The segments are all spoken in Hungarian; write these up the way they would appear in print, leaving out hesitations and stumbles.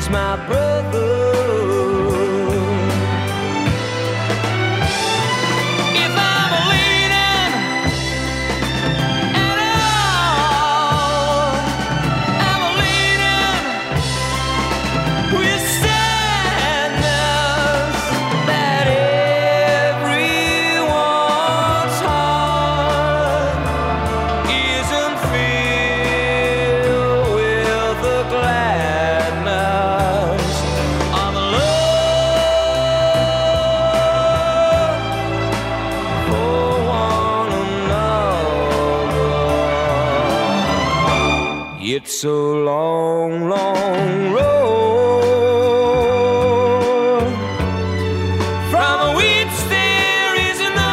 He's my brother. It's a long, long road. From which there is no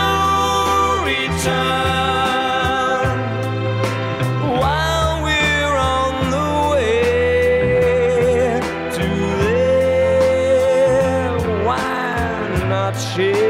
return. While we're on the way to there, why not share?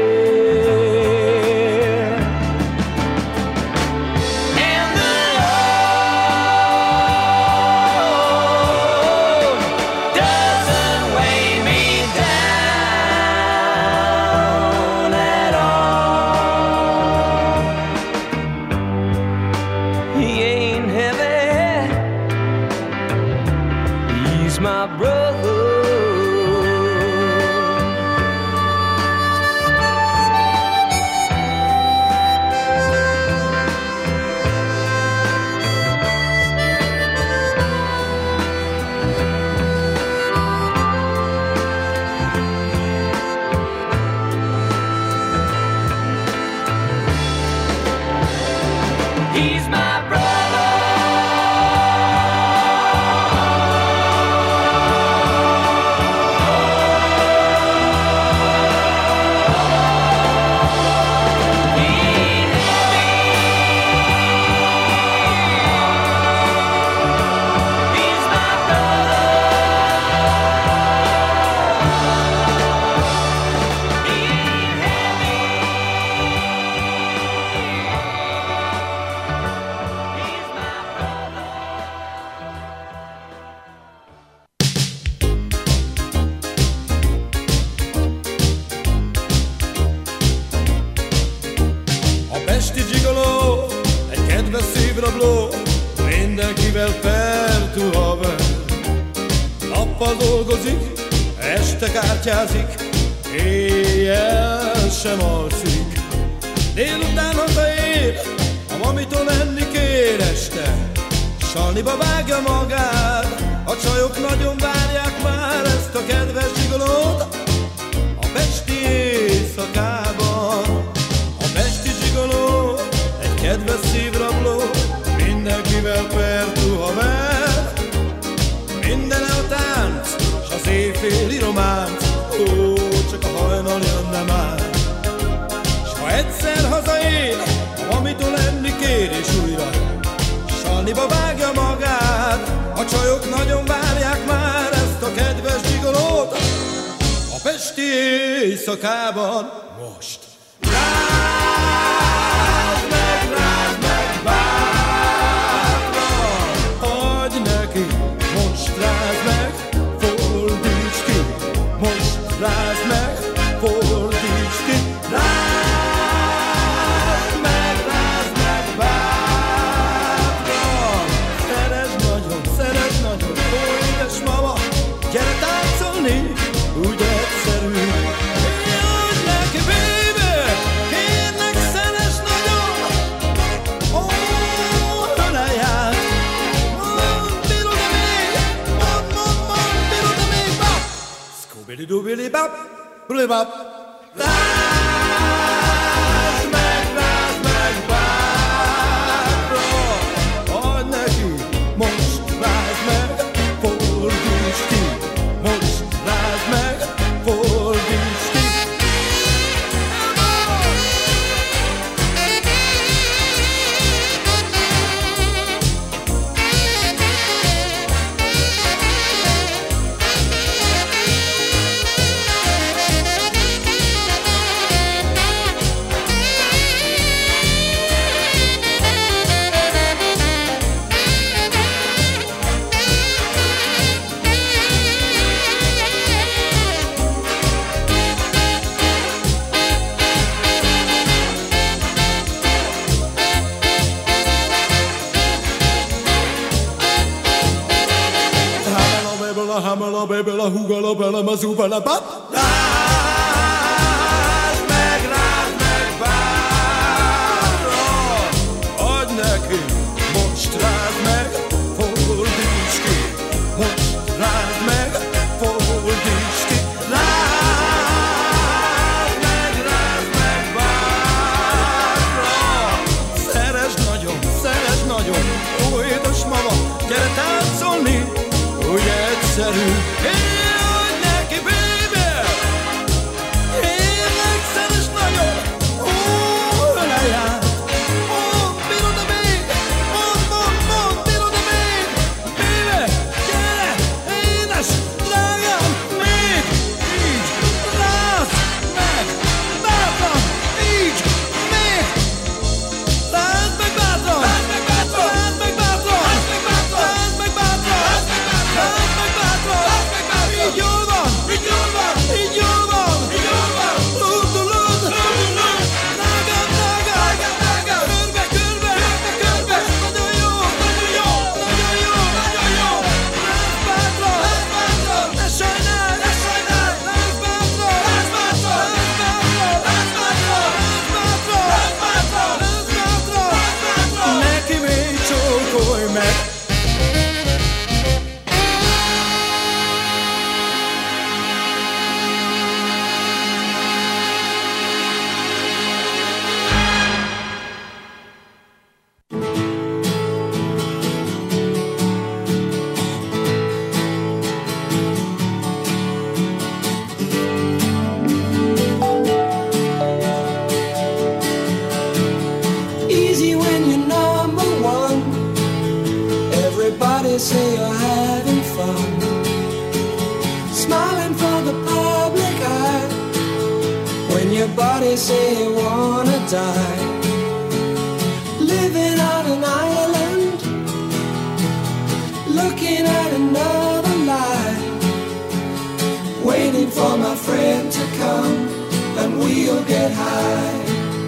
My brother. He's my brother. Pesti gigoló, egy kedves szívrabló, mindenkivel pertú haver. Nappal dolgozik, este kártyázik, éjjel sem alszik. Délután hazaér, a mamitól menni kér este, salniba vágja magát, a csajok nagyon várják már ezt a kedves gigolót a pesti éjszakában. Egy kedves szívrabló, mindenkivel pertú haver. Mindene a tánc, s az éjféli románc, ó, csak a hajnal jönne már. S ha egyszer hazaér, amitől enni kér és újra salniba vágja magát, a csajok nagyon várják már ezt a kedves gigolót a pesti éjszakában most. Rázd meg, fordíts ki, rázd meg bátran. Szeresd nagyon, ó édes mama, gyere táncolni, úgy egyszerű. Úgy neki, baby, kérlek szeresd nagyon, ó, ölelj át. Birul-e még, birul-e még, bap, Scooby-Doo-Billy-Bap, Billy-Bap. Rázd meg bátran, add neki, most rázd meg, fordíts ki, most rázd meg, fordíts ki. la hammer, la baby, la hooga, la bella, ma zuba, la bap. Rázd meg, bárra, adj neki, most rázd meg, fordíts ki, most rázd meg, fordíts ki. Rázd meg, bárra, szeresd nagyon, ó, édes mama, gyere táncolni, úgy egyszerű. Adj neki, baby, élek, szeresd nagyon, ó, öleljen, ó, bírod-e még, mond, bírod-e még, baby, gyere, édes, drágám, még, így, rázd meg, bátran, így, még, rázd meg bátran, rázd meg bátran, rázd meg bátran, rázd meg bátran, rázd meg bátran, rázd meg bátran, rázd meg bátran, rázd meg bátran, így jól van, így jól van, így jól van, így jól van, lúdulud, drágám, körbe, nagyon jó, rázd bátran, ne sajnálj, rázd bátran, neki még csókolj meg. Easy when you're number one. Everybody say you're having fun. Smiling for the public eye. When your body say you wanna die. Living on an island. Looking at another life. Waiting for my friend to come. And we'll get high.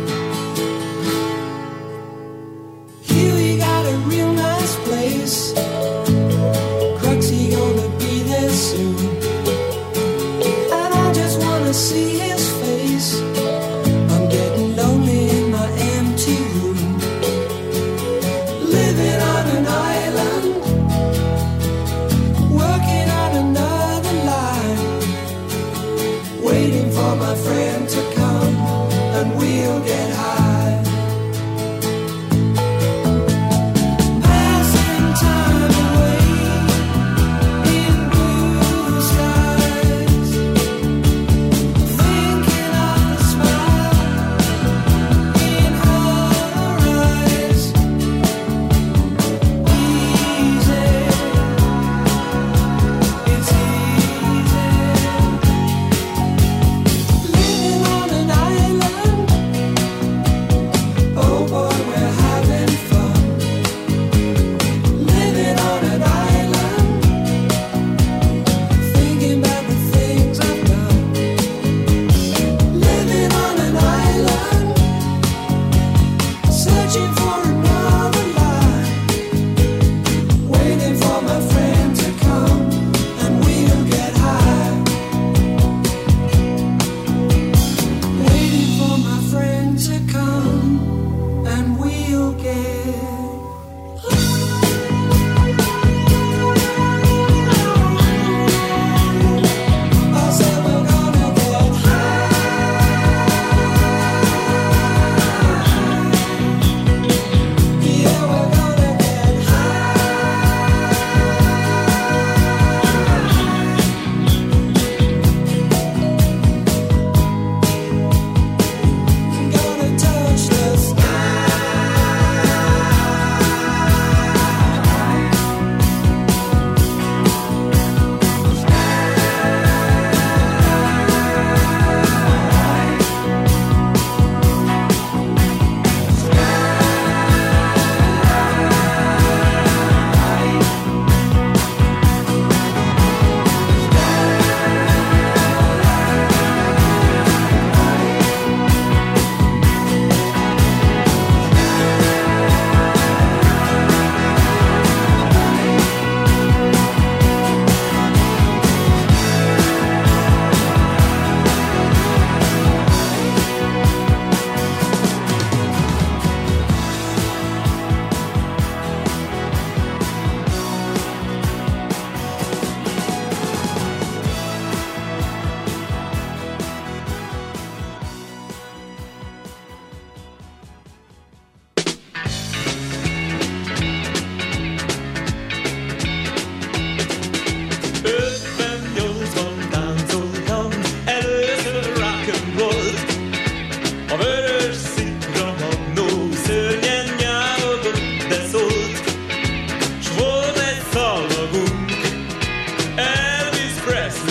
Here we got a real nice place. Cruxy gonna be there soon. And I just wanna see his face. I'm getting lonely in my empty room. Living on an island. Working on another line.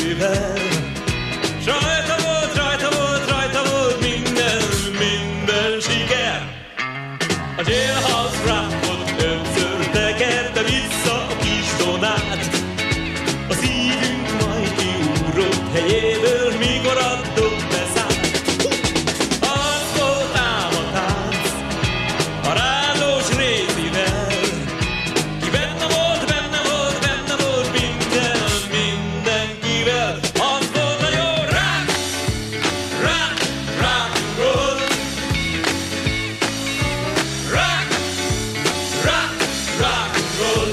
stresszével. Rajta volt minden siker. A jailhouse rockot ötször tekerte vissza a kis Donát. A szívünk majd kiugrott helyéből, mikor adott beszállt. Az volt ám a tánc, a rádós részivel. Ki benne volt mindenkivel. Az volt a jó rock roll. Rock roll.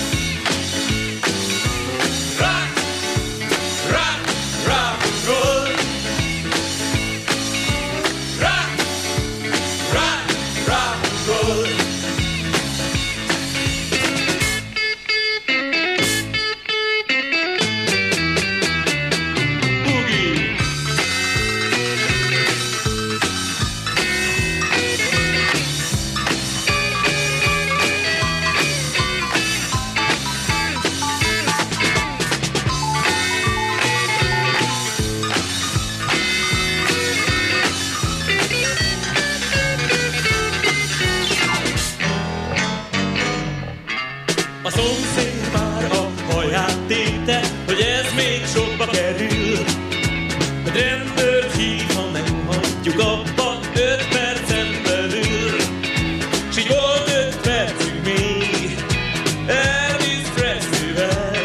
A szomszéd már a haját tépte, hogy ez még sokba kerül. Hogy rendőrt hív, ha nem hagyjuk abba 5 percen belül. S így volt 5 percig még Elvis Presleyvel.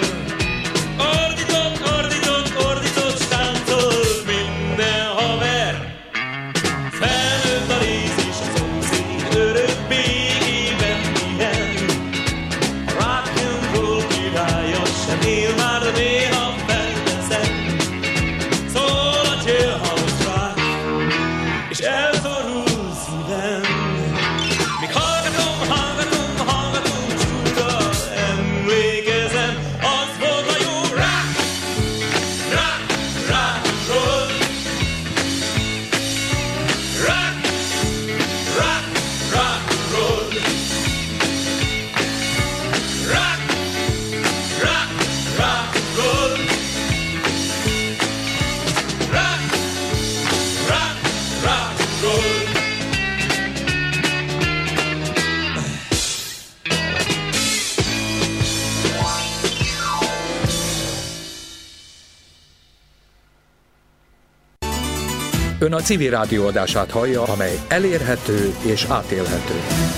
Ordított, stáncolt minden haver. Felnőtt a rész és a szomszéd örökké éven pihen. Sem él már, de néha felteszem. Szól a jailhouse rock, és elszorul szívem. Míg hallgatom, csúra emlékezem. Az volt a jó rock roll. Rock roll. Ön a Civil Rádió adását hallja, amely elérhető és átélhető.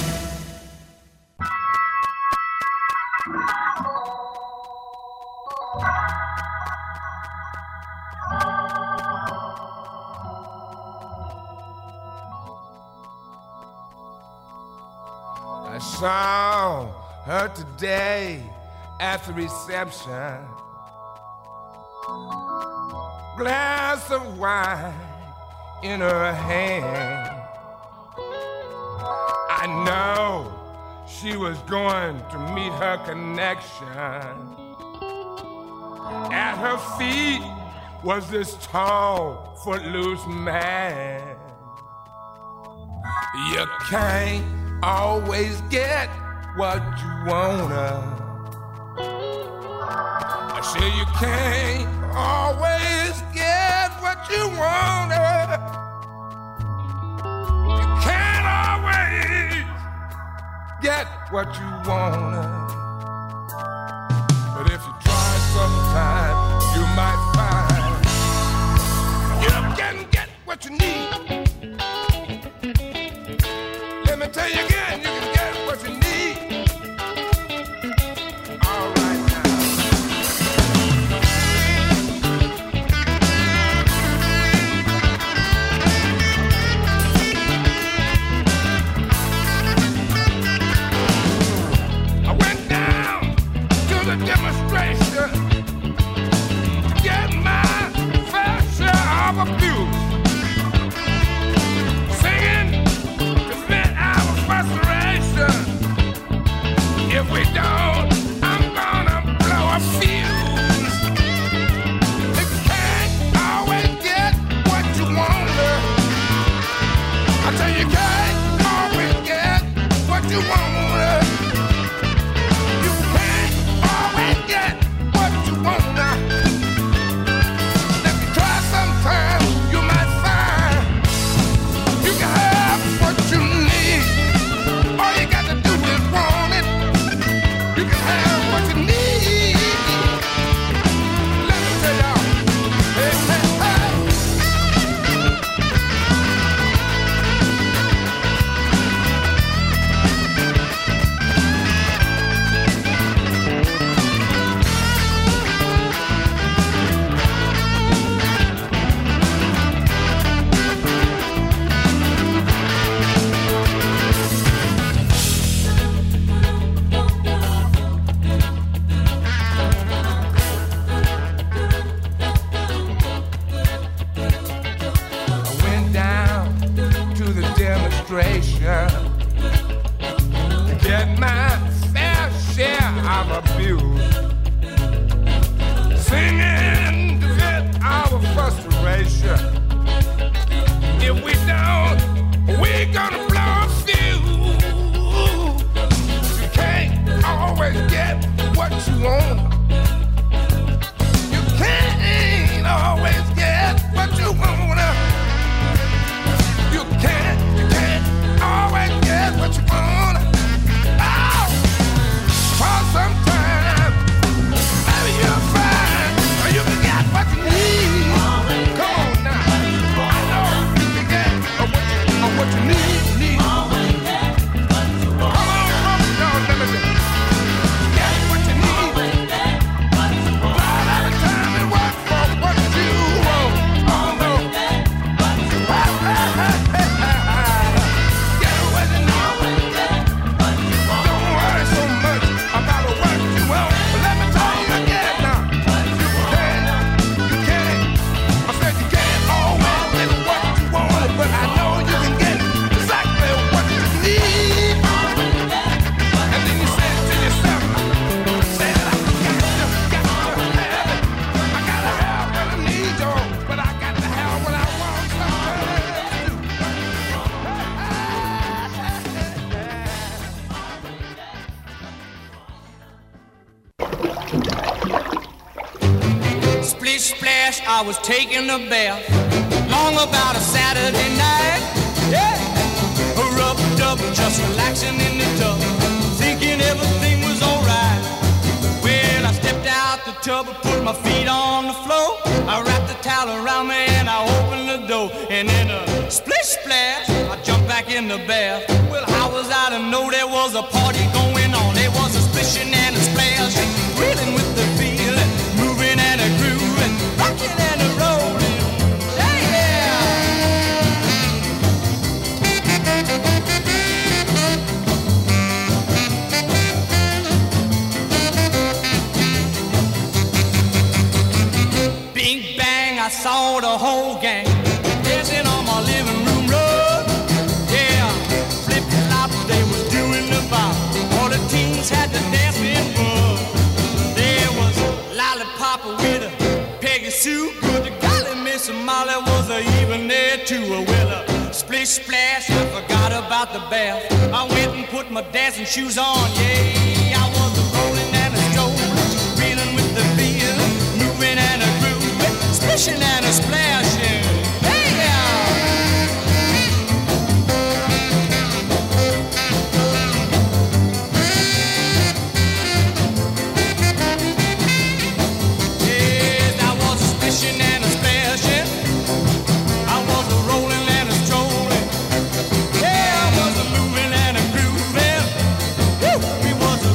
I saw her today at the reception. Glass of wine in her hand. I know she was going to meet her connection. At her feet was this tall, footloose man. You can't always get what you wanna. I say you can't always get what you wanna. You can't always get what you wanna. But if you try sometime, you might find you can get what you need. Let me tell you again, you can get what you need. All right now. I went down Splish splash, I was taking a bath. Long about a Saturday night. Yeah. Rubbed up, just relaxing in the tub, thinking everything was alright. Well, I stepped out the tub and put my feet on the floor. I wrapped the towel around me and I opened the door. And in a splish splash, I jumped back in the bath. Well, how was I to know there was a party going on? There was a splishing and a splash, reeling with the feeling, moving and a grooving, rocking and a rolling. Yeah! Bing bang, I saw the whole gang dancing on my living room rug. Yeah, flip flop, they was doing the bop. All the teens had the dancing bug. There was Lollipop with a Peggy Sue. Good to golly, Miss Molly was even there too. Well, splish splash, I forgot about the bath. I went and put my dancing shoes on. Yeah, I was a rolling and a strolling, reeling with the feeling, moving and a grooving, splishing and a splashing. Hey, yes, I was a splishing and a splashing. I was a rolling and a strolling. Yeah, I was a moving and a grooving. Woo! We was a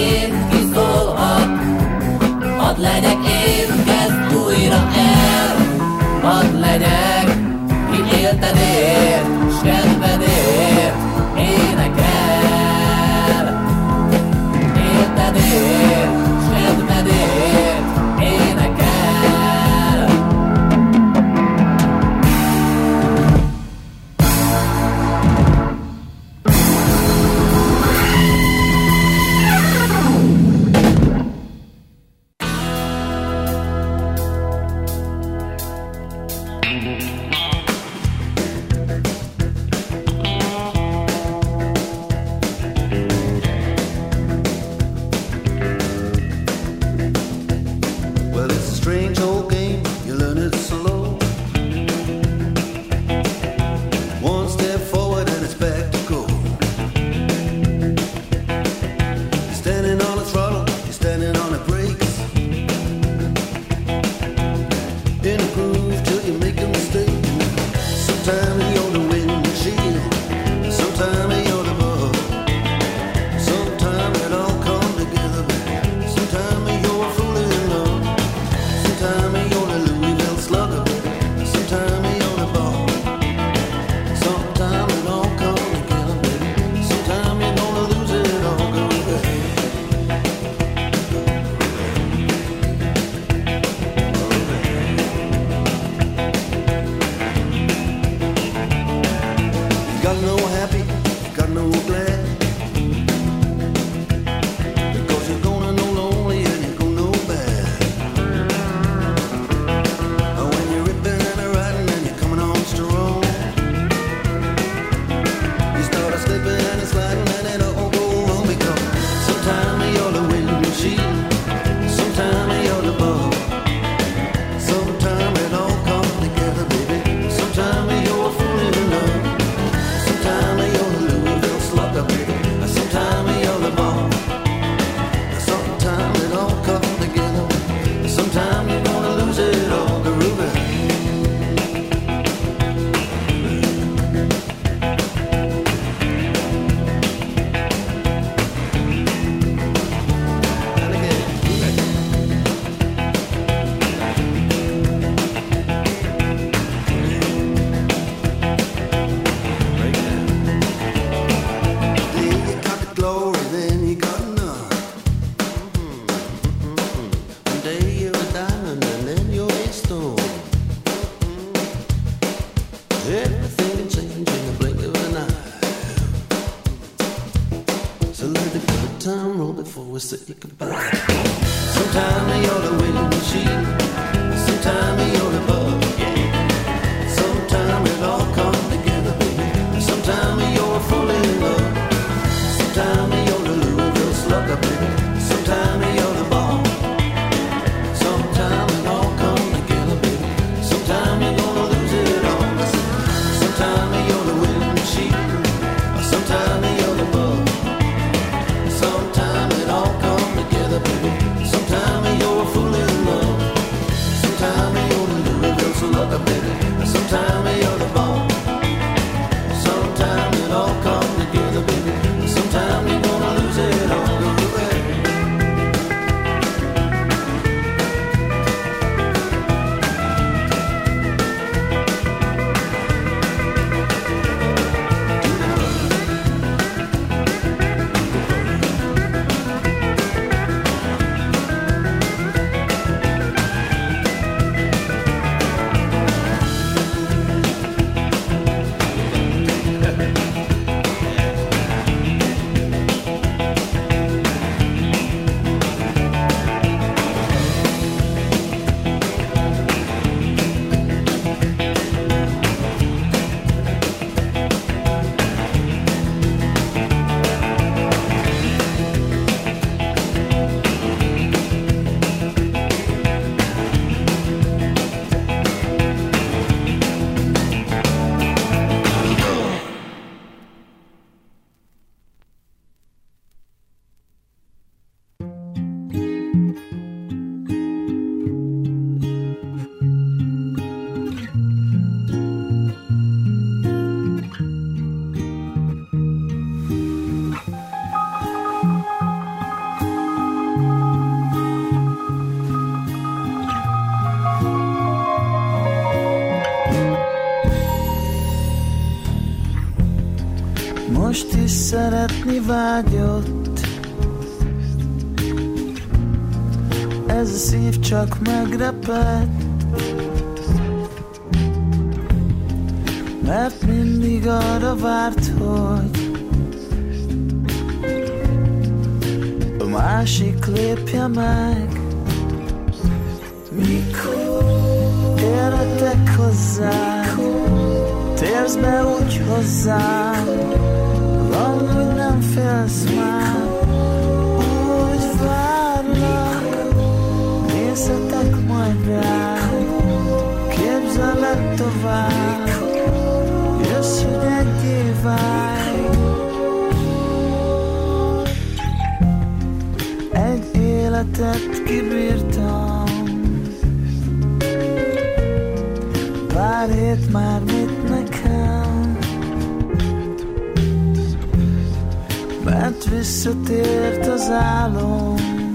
én, ki szólhat. Hadd legyek én, kezd újra el. Hadd legyek, ki éltedért, s kedvedért énekel. Éltedért, s kedvedért énekel. Well, it's a strange old game, you learn it slow. One step forward and it's back to go. You're standing on a throttle, you're standing on the brakes. In a groove till you make a mistake. Sometimes you're the windshield, sometimes you're the bug. Sometimes it all come together. Sometimes you're fooling in love. Sometimes you're the Louisville slugger. Sometimes you're the ball. Sometimes it all come together, baby. Sometimes you're gonna lose it all, girl. You got no happy, you got no glad. Because you're gonna know lonely and you're gonna know bad. When you're ripping and a riding and you're coming on strong, you start a slipping and a sliding and it all go wrong. Because sometimes you're the windshield, sometimes you're the bug. Sometimes it all comes together, baby. Sometimes you're fooling in love. Sometimes you're the Louisville slugger, baby. Sometimes you're the ball. Sometimes it all comes together. Sometimes you're gonna lose it all, the Ruby. And again, break down. Then you got the glory, then you got none. One day you're a diamond and then you're a stone. Everything can change in the blink of an eye. So let the good time roll before we say goodbye. Sometimes you're the windshield, sometimes you're the bug. Sometimes it all comes together, baby. Sometimes you're full in love. Sometimes you're the Louisville slugger, baby. Sometimes you're the ball. Sometimes it all comes together, baby. Sometimes you're gonna lose it all. Sometimes you're the windshield. Sometimes you're the bug. Sometimes it all comes together, baby. Sometimes you're a fool in love. Sometimes you're the látni vágyott. Ez a szív csak megrepett, mert mindig arra várt, hogy a másik lépje meg. Mikor érhetek hozzád, térsz be úgy hozzám, van, hogy nem félsz már, úgy várlak, nézhetek majd rám, képzelek tovább, jössz, hogy egyé válj. Egy életet kibírtam, pár hét már mit nekem, mert visszatért az álom.